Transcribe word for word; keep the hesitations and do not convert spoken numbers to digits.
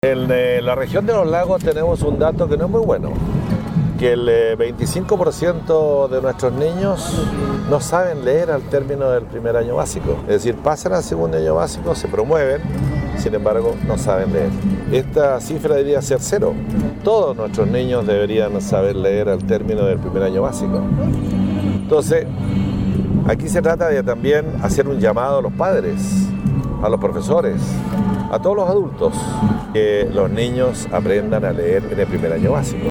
En eh, la región de los lagos tenemos un dato que no es muy bueno, que el eh, veinticinco por ciento de nuestros niños no saben leer al término del primer año básico. Es decir, pasan al segundo año básico, se promueven, sin embargo no saben leer. Esta cifra debería ser cero. Todos nuestros niños deberían saber leer al término del primer año básico. Entonces, aquí se trata de también hacer un llamado a los padres, a los profesores, a todos los adultos, que los niños aprendan a leer en el primer año básico.